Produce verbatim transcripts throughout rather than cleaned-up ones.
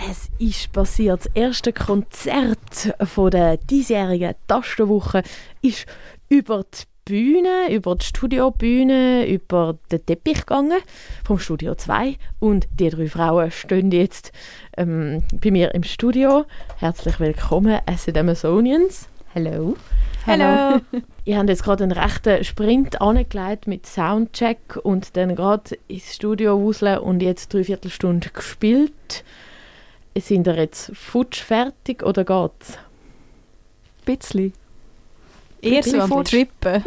Es ist passiert. Das erste Konzert von der diesjährigen Tastenwoche ist über die Bühne, über die Studiobühne, über den Teppich gegangen, vom Studio zwei. Und die drei Frauen stehen jetzt ähm, bei mir im Studio. Herzlich willkommen, Acid Amazonians. Hello. Hallo. Ihr habt jetzt gerade einen rechten Sprint angelegt mit Soundcheck und dann gerade ins Studio wuseln und jetzt drei Viertelstunde gespielt. Sind ihr jetzt futsch fertig oder geht's? Ein bisschen. Eher so am futsch. Trippen.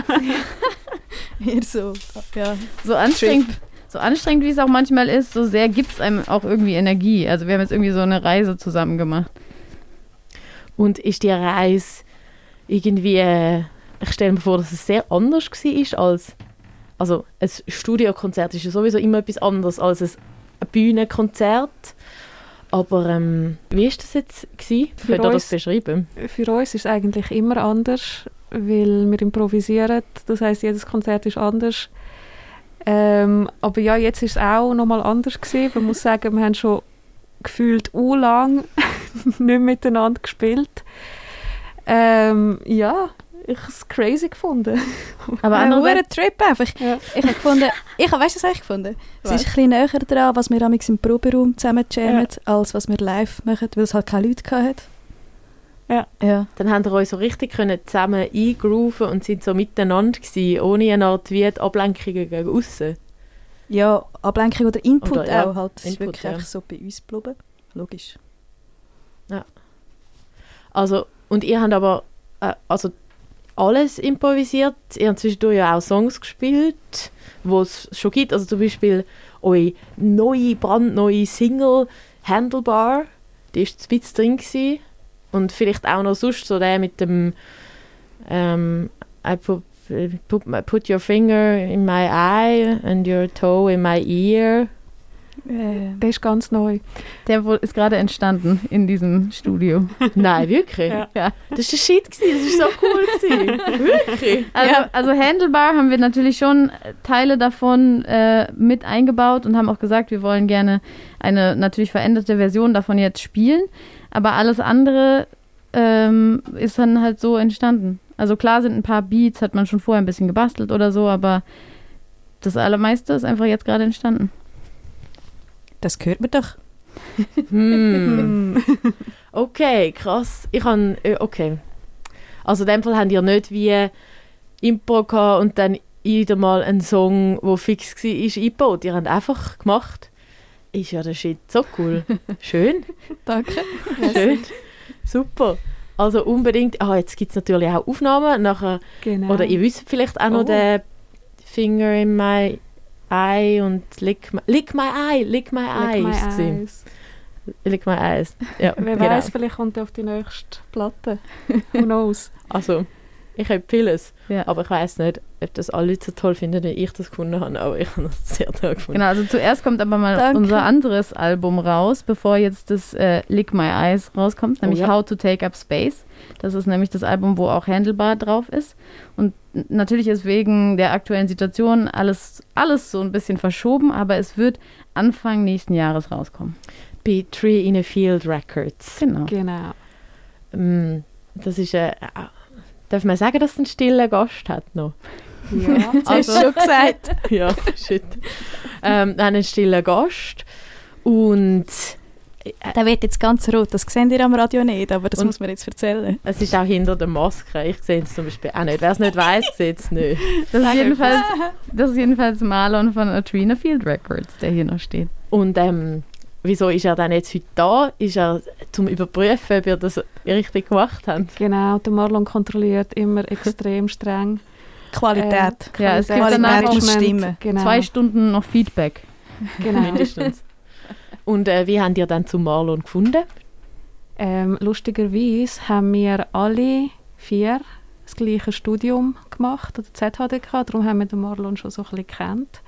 Eher so, ja. So anstrengend, so anstrengend, wie es auch manchmal ist, so sehr gibt es einem auch irgendwie Energie. Also wir haben jetzt irgendwie so eine Reise zusammen gemacht. Und ist die Reise irgendwie, äh, ich stelle mir vor, dass es sehr anders war als, also ein Studiokonzert ist ja sowieso immer etwas anderes als ein Bühnenkonzert. Aber ähm, wie war das jetzt gewesen? Für Könnt ihr uns- das beschreiben? Für uns ist es eigentlich immer anders, weil wir improvisieren. Das heisst, jedes Konzert ist anders. Ähm, aber ja, jetzt ist es auch nochmal anders gewesen. Man muss sagen, wir haben schon gefühlt u lang nicht miteinander gespielt. Ähm, ja, ich habe es crazy gefunden. Aber Ein andererseits, hoher Trip einfach. Ja. Ich habe gefunden, ich habe, weißt du, was habe ich gefunden? Es Was? ist ein bisschen näher dran, was wir amigs im Proberaum zusammen jammen, als was wir live machen, weil es halt keine Leute hatte. Ja. Ja. Dann habt ihr euch so richtig können zusammen eingrooven und sind so miteinander gewesen, ohne eine Art wie die Ablenkungen gegen aussen. Ja, Ablenkung oder Input Oder, ja, auch halt. Es ist Input, wirklich ja. einfach so bei uns geblieben. Logisch. Also, und ihr habt aber äh, also alles improvisiert. Ihr habt zwischendurch ja auch Songs gespielt, die es schon gibt. Also zum Beispiel eure neue, brandneue Single «Handlebar», die war ein bisschen drin gewesen. Und vielleicht auch noch sonst so der mit dem ähm, I put, put, put your finger in my eye and your toe in my ear. Äh, Der ist ganz neu. der wohl ist gerade entstanden in diesem Studio. Nein, wirklich? Ja. Ja. Das war Shit, gewesen. das war so cool. Gewesen. Wirklich? Also, Ja. also Handlebar haben wir natürlich schon Teile davon äh, mit eingebaut und haben auch gesagt, wir wollen gerne eine natürlich veränderte Version davon jetzt spielen. Aber alles andere ähm, ist dann halt so entstanden. Also klar sind ein paar Beats, hat man schon vorher ein bisschen gebastelt oder so, aber das Allermeiste ist einfach jetzt gerade entstanden. das gehört mir doch. Hm. Okay, krass. Ich kann okay. Also in dem Fall habt ihr nicht wie Impro gehabt und dann wieder mal einen Song, der fix war, eingebaut. Ihr habt einfach gemacht. Ist ja der Shit so cool. Schön, Danke. schön. Super. Also unbedingt. Ah, jetzt gibt es natürlich auch Aufnahmen. Nachher, Genau. oder ihr wisst vielleicht auch noch Oh. den Finger in my eye und lick my, lick my eye, lick my eye. Lick my ist es gewesen. eyes. Lick my eyes. Ja, Wer genau. weiß, vielleicht kommt er auf die nächste Platte. Who knows? Also, ich habe vieles, Ja. aber ich weiß nicht, ob das alle Leute so toll finden, wie ich das gefunden habe, aber ich habe das sehr toll gefunden. Genau, also zuerst kommt aber mal Danke. unser anderes Album raus, bevor jetzt das äh, Lick My Eyes rauskommt, nämlich ja. How to Take Up Space. Das ist nämlich das Album, wo auch Handlebar drauf ist. Und n- natürlich ist wegen der aktuellen Situation alles, alles so ein bisschen verschoben, aber es wird Anfang nächsten Jahres rauskommen. Bei Tree in a Field Records. Genau. Genau. Ähm, Das ist äh, darf man sagen, dass es einen stillen Gast hat noch? Ja. Das hast du schon gesagt. Ja, shit. Ähm, wir haben einen stillen Gast und Der wird jetzt ganz rot. Das seht ihr am Radio nicht, aber das Und- muss man jetzt erzählen. es ist auch hinter der Maske. Ich sehe es zum Beispiel auch nicht. Wer es nicht weiss, sieht es nicht. Das ist, jedenfalls, das ist jedenfalls Marlon von A Tree in a Field Records, der hier noch steht. Und ähm, wieso ist er dann jetzt heute da? Ist er zum Überprüfen, ob ihr das richtig gemacht habt? Genau, der Marlon kontrolliert immer extrem streng. Qualität. Äh, Ja, es gibt Qualität danach muss Management, stimmen. Genau. Zwei Stunden noch Feedback. Genau. Mindestens. Und äh, wie habt ihr dann zu Marlon gefunden? Ähm, lustigerweise haben wir alle vier das gleiche Studium gemacht, oder Z H D K, darum haben wir den Marlon schon so ein bisschen gekannt.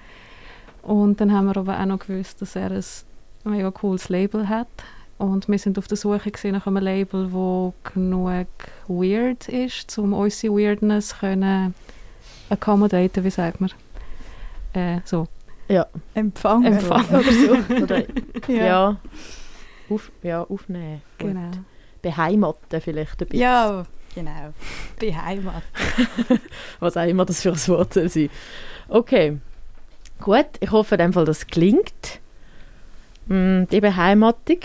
Und dann haben wir aber auch noch gewusst, dass er ein mega cooles Label hat. Und wir sind auf der Suche gewesen nach einem Label, das genug weird ist, um unsere Weirdness können accommodaten, wie sagt man? Äh, so. Ja. Empfangen. Empfangen. Oder so. Oder, ja. Auf, ja, aufnehmen. Gut. Genau. Beheimaten vielleicht ein bisschen. Ja, genau. Beheimatet. Was auch immer das für ein Wort soll sein. Okay. Gut, ich hoffe in dem Fall, das klingt. Mm, die Beheimatung.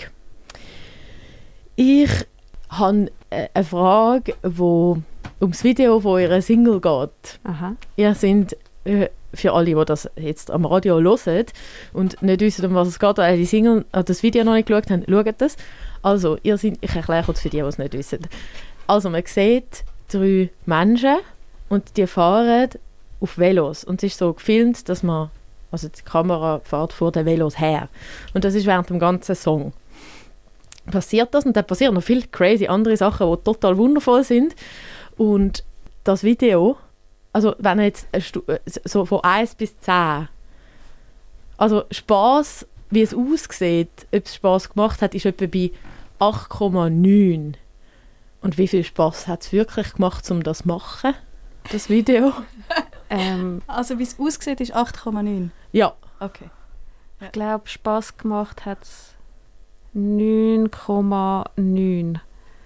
Ich habe eine Frage, die ums Video von eurer Single geht. Aha. Ihr seid, äh, für alle, die das jetzt am Radio hören und nicht wissen, um was es geht, oder die Single, äh, das Video noch nicht geschaut haben, schaut das. Also, ihr seid, ich erkläre kurz für die, die es nicht wissen. Also, man sieht drei Menschen und die fahren auf Velos. Und es ist so gefilmt, dass man, also die Kamera fährt vor den Velos her. Und das ist während dem ganzen Song. Passiert das und dann passieren noch viele crazy andere Sachen, die total wundervoll sind. Und das Video, also wenn jetzt so von eins bis zehn, also Spass, wie es aussieht, ob es Spass gemacht hat, ist etwa bei acht Komma neun. Und wie viel Spass hat es wirklich gemacht, um das zu machen, das Video? Ähm, Also wie es aussieht, ist acht Komma neun. Ja. Okay. ich glaube, Spass gemacht hat es neun Komma neun.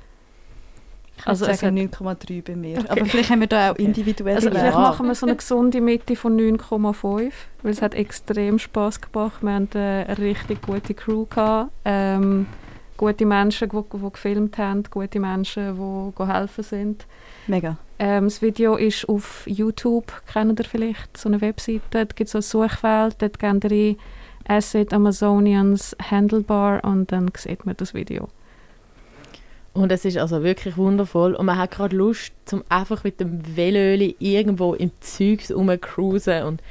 Ich Also würde es sagen hat- neun Komma drei bei mir. Aber vielleicht haben wir da auch individuell Also Ja. vielleicht machen wir so eine gesunde Mitte von neun Komma fünf, weil es hat extrem Spass gemacht. Wir hatten äh, eine richtig gute Crew gehabt, ähm, gute Menschen, die, die gefilmt haben, gute Menschen, die geholfen sind. Mega. Ähm, das Video ist auf YouTube, kennt ihr vielleicht, so eine Webseite, da gibt es so ein Suchfeld, dort gebt ihr ein Acid Amazonians Handlebar und dann sieht man das Video. Und es ist also wirklich wundervoll. Und man hat gerade Lust, zum einfach mit dem Velöli irgendwo im Zeugs rumcruisen und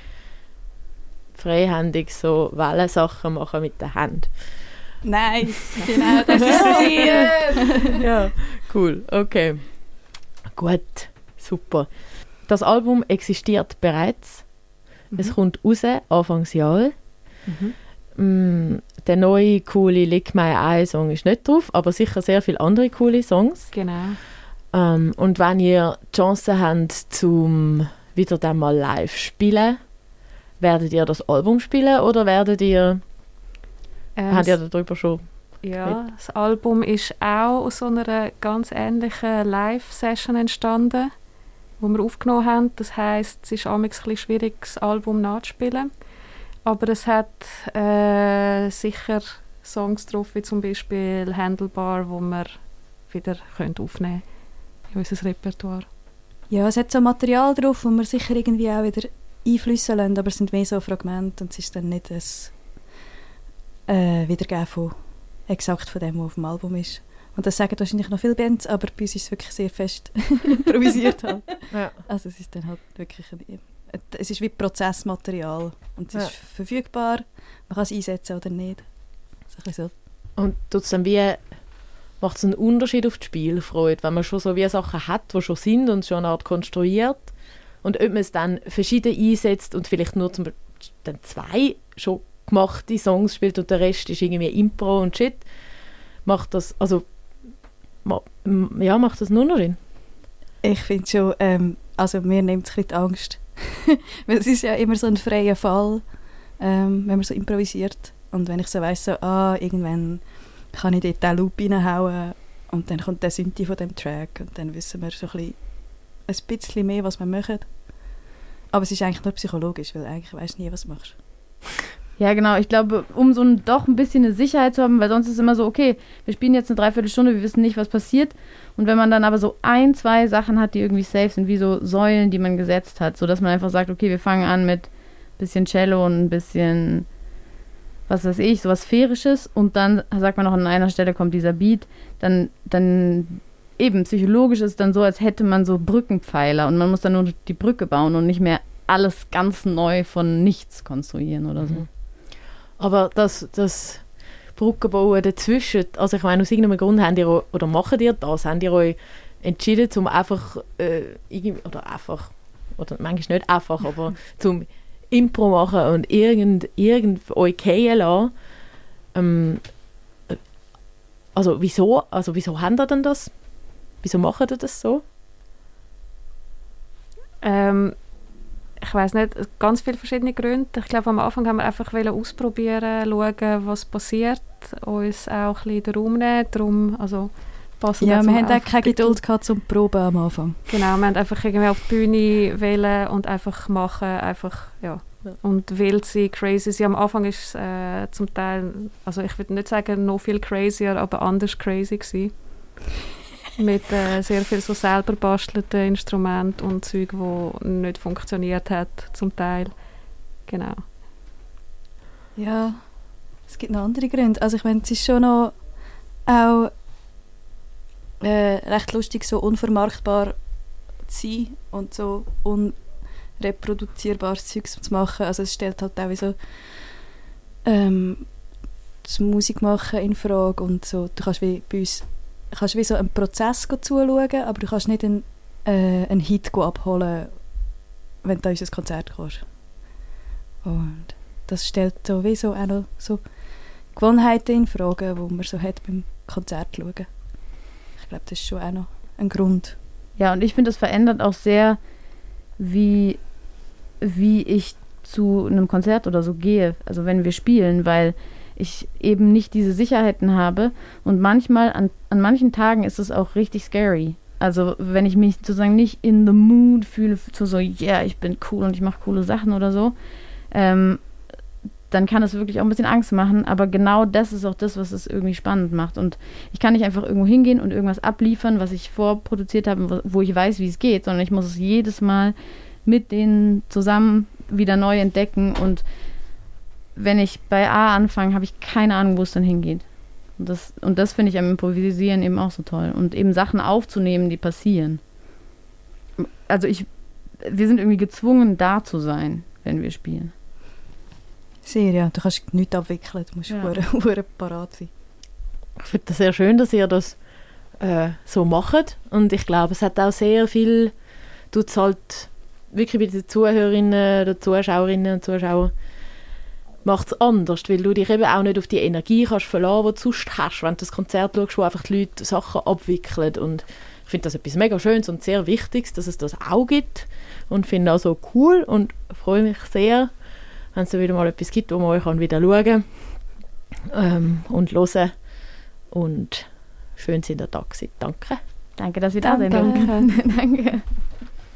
freihändig so Wellensachen machen mit den Händen. Nice. Genau, das ist das Ziel. Ja, cool. Okay. Gut, super. Das Album existiert bereits. Es kommt raus, Anfangsjahr. Mhm. Mm, der neue, coole «Lick My Eye» Song ist nicht drauf, aber sicher sehr viele andere coole Songs. Genau. Ähm, und wenn ihr die Chance habt, zum wieder dann mal live spielen, werdet ihr das Album spielen oder werdet ihr, Ähm, habt ihr darüber schon? Ja, das Album ist auch aus so einer ganz ähnlichen Live-Session entstanden, die wir aufgenommen haben. Das heisst, es ist manchmal ein bisschen schwierig, das Album nachzuspielen. Aber es hat äh, sicher Songs drauf, wie zum Beispiel «Handlebar», wo wir wieder können aufnehmen können in unser Repertoire. Ja, es hat so Material drauf, wo wir sicher irgendwie auch wieder einfließen lassen, aber es sind mehr so Fragmente und es ist dann nicht ein äh, Wiedergeben von exakt von dem, was auf dem Album ist. Und das sagen wahrscheinlich noch viele Bands, aber bei uns ist es wirklich sehr fest improvisiert halt. Ja. Also es ist dann halt wirklich ein, es ist wie Prozessmaterial und es Ja. ist verfügbar, man kann es einsetzen oder nicht. So ein bisschen so. Und tut's dann wie, macht es einen Unterschied auf die Spielfreude, wenn man schon so wie Sachen hat, die schon sind und schon eine Art konstruiert und ob man es dann verschieden einsetzt und vielleicht nur zum Beispiel dann zwei schon gemachte Songs spielt und der Rest ist irgendwie Impro und Shit, macht das, also ma, m- ja, macht das nur noch Sinn? Ich finde schon, ähm, also mir nimmt es ein bisschen die Angst. Weil es ist ja immer so ein freier Fall, ähm, wenn man so improvisiert. Und wenn ich so weiss, so, ah, irgendwann kann ich dort den Loop reinhauen und dann kommt der Synthi von dem Track und dann wissen wir so ein bisschen, ein bisschen mehr, was wir machen. Aber es ist eigentlich nur psychologisch, weil eigentlich weisst du nie, was du machst. Ja, genau. Ich glaube, um so ein, doch ein bisschen eine Sicherheit zu haben, weil sonst ist es immer so, okay, wir spielen jetzt eine Dreiviertelstunde, wir wissen nicht, was passiert. Und wenn man dann aber so ein, zwei Sachen hat, die irgendwie safe sind, wie so Säulen, die man gesetzt hat, sodass man einfach sagt, okay, wir fangen an mit ein bisschen Cello und ein bisschen, was weiß ich, sowas Sphärisches und dann sagt man noch, an einer Stelle kommt dieser Beat, dann, dann eben psychologisch ist es dann so, als hätte man so Brückenpfeiler und man muss dann nur die Brücke bauen und nicht mehr alles ganz neu von nichts konstruieren oder so. Mhm. Aber das, das Brückenbauen dazwischen, also ich meine, aus irgendeinem Grund habt ihr euch, oder macht ihr das, habt ihr euch entschieden, um einfach, äh, irgendwie, oder einfach, oder manchmal nicht einfach, aber zum Impro machen und irgend, irgend euch fallen lassen. Ähm, äh, also wieso, also wieso habt ihr denn das? Wieso macht ihr das so? Ähm, ich weiss nicht, ganz viele verschiedene Gründe. Ich glaube, am Anfang haben wir einfach ausprobieren, schauen, was passiert, uns auch ein bisschen den Raum nehmen, darum, also passen. Ja, wir haben auch keine Geduld gehabt zum Proben am Anfang. Genau, wir haben einfach irgendwie auf die Bühne wählen und einfach machen, einfach, ja. Ja. Und wild sein, crazy sein. Am Anfang ist es äh, zum Teil, also ich würde nicht sagen noch viel crazier, aber anders crazy gewesen. Mit äh, sehr viel so selber bastelten Instrumenten und Zeug, die nicht funktioniert hat, zum Teil. Genau. Ja, es gibt noch andere Gründe. Also ich meine, es ist schon noch auch äh, recht lustig, so unvermarktbar zu sein und so unreproduzierbares Zeugs zu machen. Also es stellt halt auch wie so ähm, das Musikmachen in Frage und so. Du kannst wie bei uns kannst wie so einen Prozess zuschauen, aber du kannst nicht einen, äh, einen Hit abholen, wenn du an unser Konzert kommst. Und das stellt sowieso auch noch so Gewohnheiten in Frage, die man so hat beim Konzert schauen. Ich glaube, das ist schon auch noch ein Grund. Ja, und ich finde, das verändert auch sehr, wie, wie ich zu einem Konzert oder so gehe, also wenn wir spielen, weil ich eben nicht diese Sicherheiten habe und manchmal, an, an manchen Tagen ist es auch richtig scary. Also wenn ich mich sozusagen nicht in the mood fühle, zu so, ja, yeah, ich bin cool und ich mache coole Sachen oder so, ähm, dann kann es wirklich auch ein bisschen Angst machen, aber genau das ist auch das, was es irgendwie spannend macht. Und ich kann nicht einfach irgendwo hingehen und irgendwas abliefern, was ich vorproduziert habe, wo, wo ich weiß, wie es geht, sondern ich muss es jedes Mal mit denen zusammen wieder neu entdecken. Und wenn ich bei A anfange, habe ich keine Ahnung, wo es dann hingeht. Und das, und das finde ich am Improvisieren eben auch so toll. Und eben Sachen aufzunehmen, die passieren. Also ich, wir sind irgendwie gezwungen, da zu sein, wenn wir spielen. Sehr, ja. Du kannst nichts abwickeln, du musst ja hure parat sein. Ich finde das sehr schön, dass ihr das äh, so macht. Und ich glaube, es hat auch sehr viel, tut es halt wirklich bei den Zuhörerinnen, den Zuschauerinnen und Zuschauern, macht es anders, weil du dich eben auch nicht auf die Energie kannst verlassen, die du sonst hast, wenn du das Konzert schaust, wo einfach die Leute Sachen abwickeln. Und ich finde das etwas mega Schönes und sehr Wichtiges, dass es das auch gibt. Und finde auch so cool und freue mich sehr, wenn es wieder mal etwas gibt, wo man euch wieder schauen ähm, und hören. Und schön, dass ihr da seid. Danke. Danke, dass ihr da seid. Danke. Danke.